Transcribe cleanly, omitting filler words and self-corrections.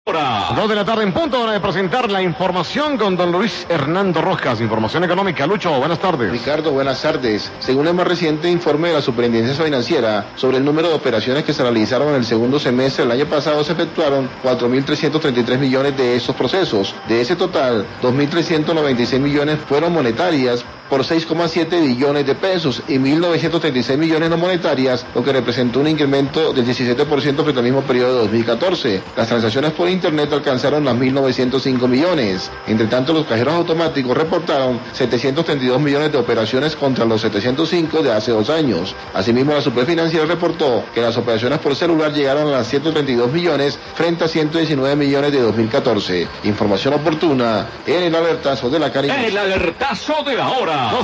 2 de la tarde en punto, hora de presentar la información con don Luis Hernando Rojas. Información económica. Lucho, buenas tardes. Ricardo, buenas tardes. Según el más reciente informe de la Superintendencia Financiera sobre el número de operaciones que se realizaron en el segundo semestre del año pasado, se efectuaron 4.333 millones de esos procesos. De ese total, 2.396 millones fueron monetarias por 6,7 billones de pesos y 1.936 millones no monetarias, lo que representó un incremento del 17% frente al mismo periodo de 2014. Las transacciones por Internet alcanzaron las 1.905 millones. Entre tanto, los cajeros automáticos reportaron 732 millones de operaciones contra los 705 de hace 2 años. Asimismo, la Superfinanciera reportó que las operaciones por celular llegaron a las 132 millones frente a 119 millones de 2014. Información oportuna en el alertazo de la Caribe. El alertazo de la hora.